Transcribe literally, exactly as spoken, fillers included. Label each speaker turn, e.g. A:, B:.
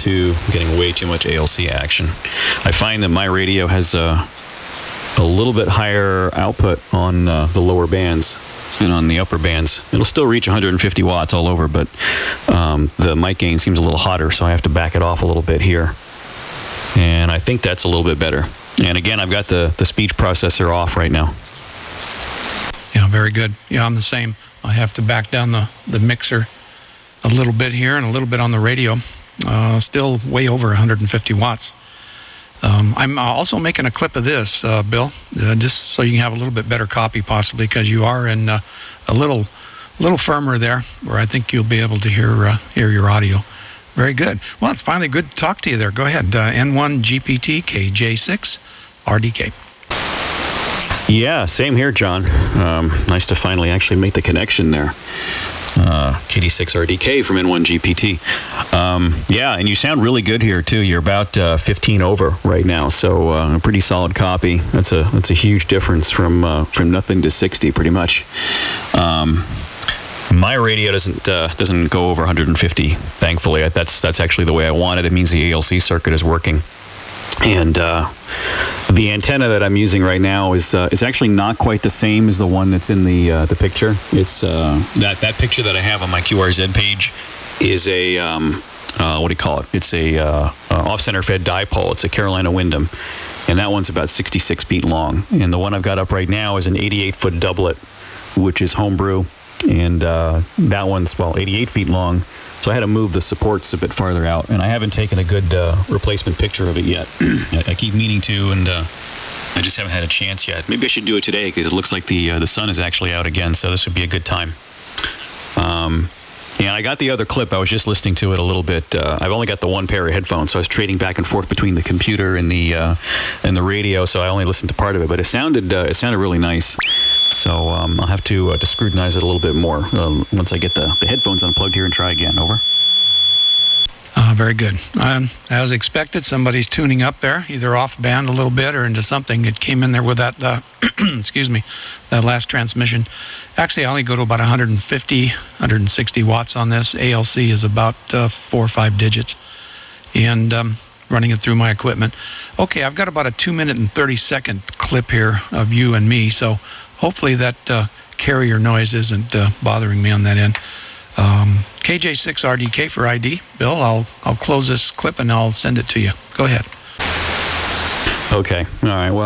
A: into getting way too much A L C action. I find that my radio has a, a little bit higher output on uh, the lower bands than on the upper bands. It'll still reach one hundred fifty watts all over, but um, the mic gain seems a little hotter, so I have to back it off a little bit here. And I think that's a little bit better. And again, I've got the, the speech processor off right now.
B: Yeah, very good. Yeah, I'm the same. I have to back down the, the mixer a little bit here and a little bit on the radio. Uh, still way over one hundred fifty watts. Um, I'm also making a clip of this, uh, Bill, uh, just so you can have a little bit better copy possibly, because you are in uh, a little little firmer there, where I think you'll be able to hear uh, hear your audio. Very good. Well, it's finally good to talk to you there. Go ahead. Uh, N one G P T K J six R D K.
A: Yeah, same here, John. Um, nice to finally actually make the connection there. Uh, K D six R D K from N one G P T. Um, yeah, and you sound really good here too. You're about uh, fifteen over right now, so uh, a pretty solid copy. That's a that's a huge difference from uh, from nothing to sixty, pretty much. Um, my radio doesn't uh, doesn't go over one hundred fifty. Thankfully, that's that's actually the way I want it. It means the A L C circuit is working. And uh, the antenna that I'm using right now is uh, is actually not quite the same as the one that's in the uh, the picture. It's uh, that that picture that I have on my Q R Z page is a um, uh, what do you call it? It's a uh, uh, off-center fed dipole. It's a Carolina Windham, and that one's about sixty-six feet long. And the one I've got up right now is an eighty-eight foot doublet, which is homebrew, and uh, that one's well eighty-eight feet long. So I had to move the supports a bit farther out, and I haven't taken a good uh, replacement picture of it yet. I, I keep meaning to, and uh, I just haven't had a chance yet. Maybe I should do it today, because it looks like the uh, the sun is actually out again, so this would be a good time. Um, and I got the other clip. I was just listening to it a little bit. Uh, I've only got the one pair of headphones, so I was trading back and forth between the computer and the uh, and the radio, so I only listened to part of it. But it sounded uh, it sounded really nice. So um, I'll have to, uh, to scrutinize it a little bit more um, once I get the, the headphones unplugged here and try again. Over.
B: Uh, very good. Um, as expected, somebody's tuning up there, either off band a little bit or into something. It came in there with that, uh, excuse me, that last transmission. Actually, I only go to about one hundred fifty, one hundred sixty watts on this. A L C is about uh, four or five digits. And um, running it through my equipment. Okay, I've got about a two minute and thirty second clip here of you and me, so hopefully that uh, carrier noise isn't uh, bothering me on that end. Um, K J six R D K for I D. Bill, I'll I'll close this clip and I'll send it to you. Go ahead.
A: Okay. All right. Well.